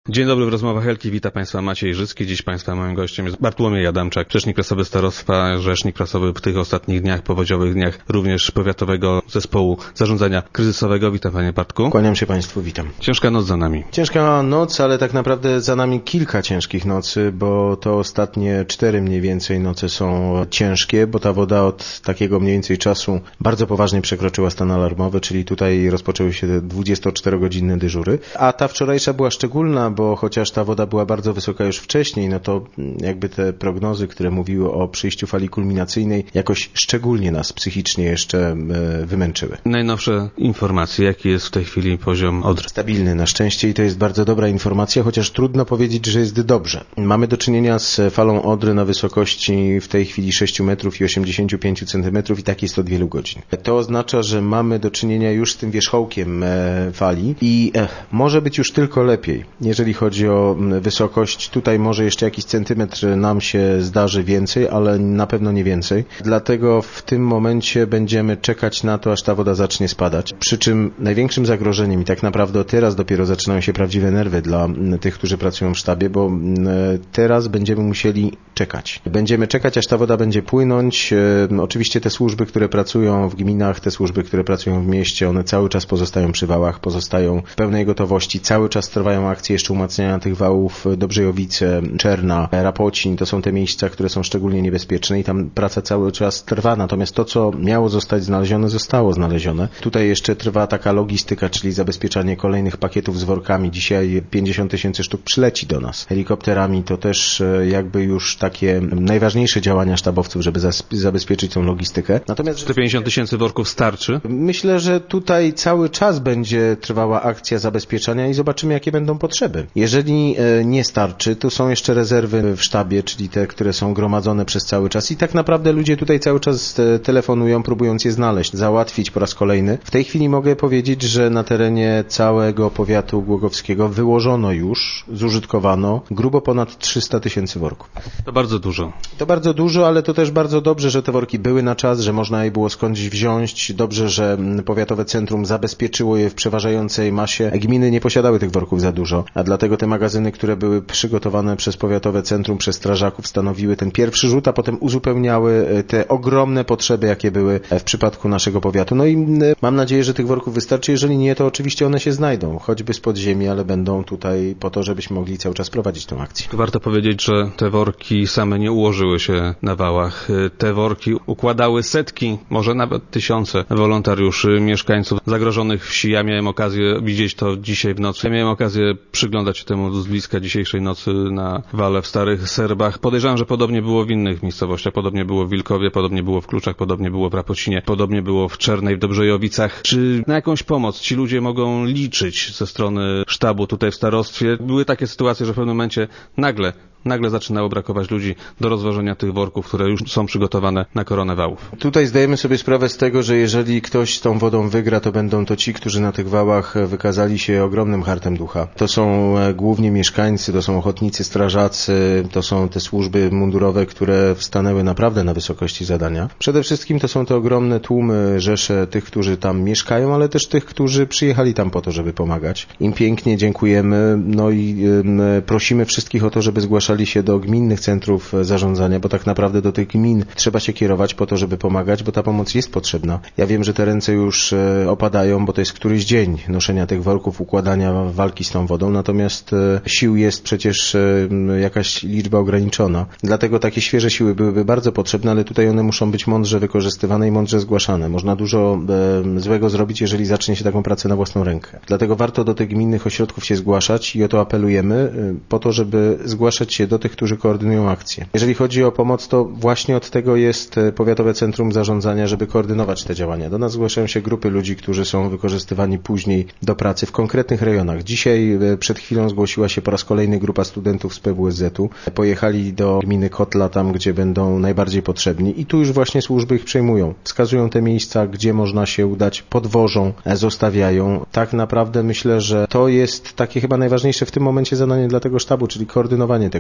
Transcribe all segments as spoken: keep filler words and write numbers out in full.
Dzień dobry, w rozmowach Elki wita Państwa Maciej Życki. Dziś Państwa moim gościem jest Bartłomiej Adamczak, rzecznik prasowy starostwa, rzecznik prasowy w tych ostatnich dniach, powodziowych dniach, również powiatowego zespołu zarządzania kryzysowego. Witam Panie Bartku. Kłaniam się Państwu, witam. Ciężka noc za nami. Ciężka noc, ale tak naprawdę za nami kilka ciężkich nocy, bo to ostatnie cztery mniej więcej noce są ciężkie, bo ta woda od takiego mniej więcej czasu bardzo poważnie przekroczyła stan alarmowy, czyli tutaj rozpoczęły się dwudziestoczterogodzinne dyżury, a ta wczorajsza była szczególna, bo chociaż ta woda była bardzo wysoka już wcześniej, no to jakby te prognozy, które mówiły o przyjściu fali kulminacyjnej, jakoś szczególnie nas psychicznie jeszcze wymęczyły. Najnowsze informacje, jaki jest w tej chwili poziom Odry? Stabilny na szczęście i to jest bardzo dobra informacja, chociaż trudno powiedzieć, że jest dobrze. Mamy do czynienia z falą Odry na wysokości w tej chwili sześć metrów i osiemdziesiąt pięć centymetrów i tak jest od wielu godzin. To oznacza, że mamy do czynienia już z tym wierzchołkiem fali i może być już tylko lepiej. Jeżeli chodzi o wysokość, tutaj może jeszcze jakiś centymetr nam się zdarzy więcej, ale na pewno nie więcej. Dlatego w tym momencie będziemy czekać na to, aż ta woda zacznie spadać. Przy czym największym zagrożeniem i tak naprawdę teraz dopiero zaczynają się prawdziwe nerwy dla tych, którzy pracują w sztabie, bo teraz będziemy musieli czekać. Będziemy czekać, aż ta woda będzie płynąć. Oczywiście te służby, które pracują w gminach, te służby, które pracują w mieście, one cały czas pozostają przy wałach, pozostają w pełnej gotowości. Cały czas trwają akcje jeszcze umacniania tych wałów. Dobrzejowice, Czerna, Rapocin, to są te miejsca, które są szczególnie niebezpieczne i tam praca cały czas trwa, natomiast to, co miało zostać znalezione, zostało znalezione. Tutaj jeszcze trwa taka logistyka, czyli zabezpieczanie kolejnych pakietów z workami. Dzisiaj pięćdziesiąt tysięcy sztuk przyleci do nas. Helikopterami to też jakby już takie najważniejsze działania sztabowców, żeby zabezpieczyć tą logistykę. Natomiast te pięćdziesiąt tysięcy worków starczy? Myślę, że tutaj cały czas będzie trwała akcja zabezpieczania i zobaczymy, jakie będą potrzeby. Jeżeli nie starczy, to są jeszcze rezerwy w sztabie, czyli te, które są gromadzone przez cały czas i tak naprawdę ludzie tutaj cały czas telefonują, próbując je znaleźć, załatwić po raz kolejny. W tej chwili mogę powiedzieć, że na terenie całego powiatu głogowskiego wyłożono już, zużytkowano grubo ponad trzysta tysięcy worków. To bardzo dużo. To bardzo dużo, ale to też bardzo dobrze, że te worki były na czas, że można je było skądś wziąć. Dobrze, że powiatowe centrum zabezpieczyło je w przeważającej masie. Gminy nie posiadały tych worków za dużo, a dlatego te magazyny, które były przygotowane przez powiatowe centrum, przez strażaków, stanowiły ten pierwszy rzut, a potem uzupełniały te ogromne potrzeby, jakie były w przypadku naszego powiatu. No i mam nadzieję, że tych worków wystarczy. Jeżeli nie, to oczywiście one się znajdą, choćby z podziemi, ale będą tutaj po to, żebyśmy mogli cały czas prowadzić tę akcję. Warto powiedzieć, że te worki same nie ułożyły się na wałach. Te worki układały setki, może nawet tysiące wolontariuszy, mieszkańców zagrożonych wsi. Ja miałem okazję widzieć to dzisiaj w nocy. Ja miałem okazję przyglądać się temu z bliska dzisiejszej nocy na wale w Starych Serbach. Podejrzewam, że podobnie było w innych miejscowościach. Podobnie było w Wilkowie, podobnie było w Kluczach, podobnie było w Rapocinie, podobnie było w Czernej, w Dobrzejowicach. Czy na jakąś pomoc ci ludzie mogą liczyć ze strony sztabu tutaj w starostwie? Były takie sytuacje, że w pewnym momencie nagle Nagle zaczynało brakować ludzi do rozwożenia tych worków, które już są przygotowane na koronę wałów. Tutaj zdajemy sobie sprawę z tego, że jeżeli ktoś z tą wodą wygra, to będą to ci, którzy na tych wałach wykazali się ogromnym hartem ducha. To są głównie mieszkańcy, to są ochotnicy, strażacy, to są te służby mundurowe, które stanęły naprawdę na wysokości zadania. Przede wszystkim to są te ogromne tłumy, rzesze tych, którzy tam mieszkają, ale też tych, którzy przyjechali tam po to, żeby pomagać. Im pięknie dziękujemy, no i y, prosimy wszystkich o to, żeby zgłaszać się do gminnych centrów zarządzania, bo tak naprawdę do tych gmin trzeba się kierować po to, żeby pomagać, bo ta pomoc jest potrzebna. Ja wiem, że te ręce już opadają, bo to jest któryś dzień noszenia tych worków, układania walki z tą wodą, natomiast sił jest przecież jakaś liczba ograniczona. Dlatego takie świeże siły byłyby bardzo potrzebne, ale tutaj one muszą być mądrze wykorzystywane i mądrze zgłaszane. Można dużo złego zrobić, jeżeli zacznie się taką pracę na własną rękę. Dlatego warto do tych gminnych ośrodków się zgłaszać i o to apelujemy, po to, żeby zgłaszać się do tych, którzy koordynują akcję. Jeżeli chodzi o pomoc, to właśnie od tego jest Powiatowe Centrum Zarządzania, żeby koordynować te działania. Do nas zgłaszają się grupy ludzi, którzy są wykorzystywani później do pracy w konkretnych rejonach. Dzisiaj przed chwilą zgłosiła się po raz kolejny grupa studentów z P W S Z u. Pojechali do gminy Kotla, tam gdzie będą najbardziej potrzebni i tu już właśnie służby ich przejmują. Wskazują te miejsca, gdzie można się udać, podwożą, zostawiają. Tak naprawdę myślę, że to jest takie chyba najważniejsze w tym momencie zadanie dla tego sztabu, czyli koordynowanie tego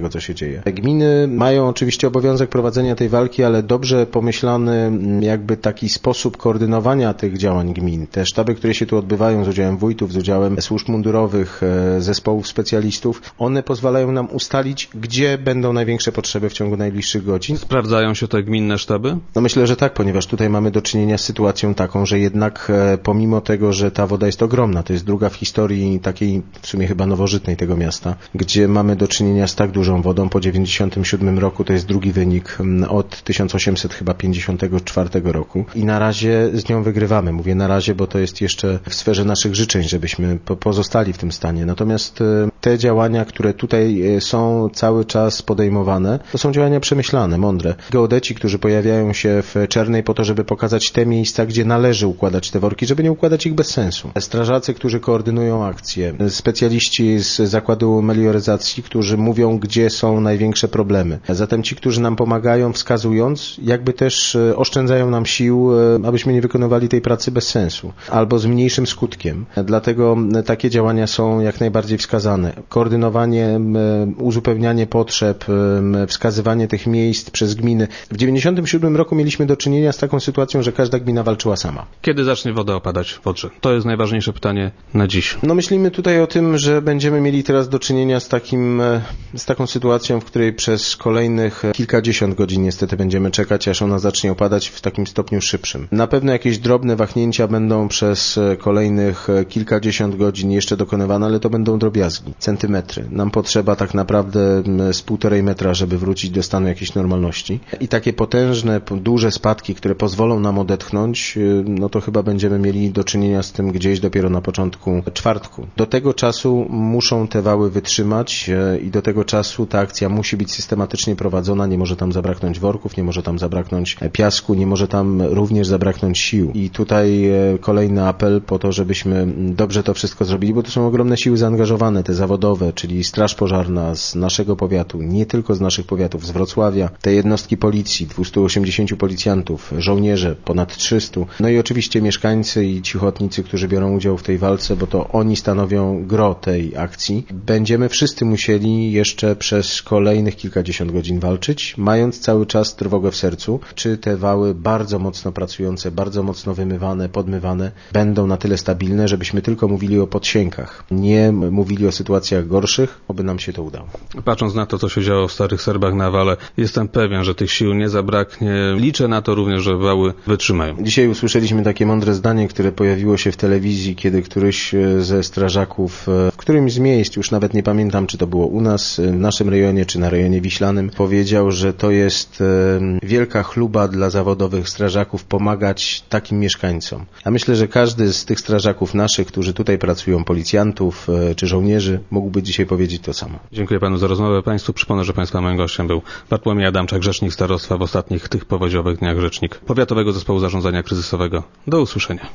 co się dzieje. Gminy mają oczywiście obowiązek prowadzenia tej walki, ale dobrze pomyślany jakby taki sposób koordynowania tych działań gmin. Te sztaby, które się tu odbywają z udziałem wójtów, z udziałem służb mundurowych, zespołów specjalistów, one pozwalają nam ustalić, gdzie będą największe potrzeby w ciągu najbliższych godzin. Sprawdzają się te gminne sztaby? No myślę, że tak, ponieważ tutaj mamy do czynienia z sytuacją taką, że jednak pomimo tego, że ta woda jest ogromna, to jest druga w historii takiej w sumie chyba nowożytnej tego miasta, gdzie mamy do czynienia z tak dużą wodą. Po dziewięćdziesiątym siódmym roku to jest drugi wynik od tysiąc osiemset pięćdziesiątego czwartego roku i na razie z nią wygrywamy. Mówię na razie, bo to jest jeszcze w sferze naszych życzeń, żebyśmy pozostali w tym stanie. Natomiast te działania, które tutaj są cały czas podejmowane, to są działania przemyślane, mądre. Geodeci, którzy pojawiają się w Czernej po to, żeby pokazać te miejsca, gdzie należy układać te worki, żeby nie układać ich bez sensu. Strażacy, którzy koordynują akcje, specjaliści z Zakładu Melioryzacji, którzy mówią, gdzie są największe problemy. Zatem ci, którzy nam pomagają, wskazując, jakby też oszczędzają nam sił, abyśmy nie wykonywali tej pracy bez sensu, albo z mniejszym skutkiem. Dlatego takie działania są jak najbardziej wskazane. Koordynowanie, uzupełnianie potrzeb, wskazywanie tych miejsc przez gminy. W dziewięćdziesiątym siódmym roku mieliśmy do czynienia z taką sytuacją, że każda gmina walczyła sama. Kiedy zacznie woda opadać w Odrze? To jest najważniejsze pytanie na dziś. No myślimy tutaj o tym, że będziemy mieli teraz do czynienia z takim, z taką sytuacją, w której przez kolejnych kilkadziesiąt godzin niestety będziemy czekać, aż ona zacznie opadać w takim stopniu szybszym. Na pewno jakieś drobne wahnięcia będą przez kolejnych kilkadziesiąt godzin jeszcze dokonywane, ale to będą drobiazgi, centymetry. Nam potrzeba tak naprawdę z półtorej metra, żeby wrócić do stanu jakiejś normalności. I takie potężne, duże spadki, które pozwolą nam odetchnąć, no to chyba będziemy mieli do czynienia z tym gdzieś dopiero na początku czwartku. Do tego czasu muszą te wały wytrzymać i do tego czasu ta akcja musi być systematycznie prowadzona. Nie może tam zabraknąć worków, nie może tam zabraknąć piasku, nie może tam również zabraknąć sił. I tutaj kolejny apel po to, żebyśmy dobrze to wszystko zrobili, bo to są ogromne siły zaangażowane, te zawodowe, czyli Straż Pożarna z naszego powiatu, nie tylko z naszych powiatów, z Wrocławia, te jednostki policji, dwieście osiemdziesiąt policjantów, żołnierze, ponad trzysta, no i oczywiście mieszkańcy i ci ochotnicy, którzy biorą udział w tej walce, bo to oni stanowią gro tej akcji. Będziemy wszyscy musieli jeszcze przez kolejnych kilkadziesiąt godzin walczyć, mając cały czas trwogę w sercu, czy te wały bardzo mocno pracujące, bardzo mocno wymywane, podmywane, będą na tyle stabilne, żebyśmy tylko mówili o podsiękach, nie mówili o sytuacjach gorszych, oby nam się to udało. Patrząc na to, co się działo w Starych Serbach na wale, jestem pewien, że tych sił nie zabraknie. Liczę na to również, że wały wytrzymają. Dzisiaj usłyszeliśmy takie mądre zdanie, które pojawiło się w telewizji, kiedy któryś ze strażaków w którymś z miejsc, już nawet nie pamiętam, czy to było u nas, w naszym rejonie, czy na rejonie Wiślanym, powiedział, że to jest wielka chluba dla zawodowych strażaków pomagać takim mieszkańcom. A myślę, że każdy z tych strażaków naszych, którzy tutaj pracują, policjantów czy żołnierzy, mógłby dzisiaj powiedzieć to samo. Dziękuję panu za rozmowę. Państwu przypomnę, że państwa moim gościem był Bartłomiej Adamczak, rzecznik starostwa, w ostatnich tych powodziowych dniach rzecznik Powiatowego Zespołu Zarządzania Kryzysowego. Do usłyszenia.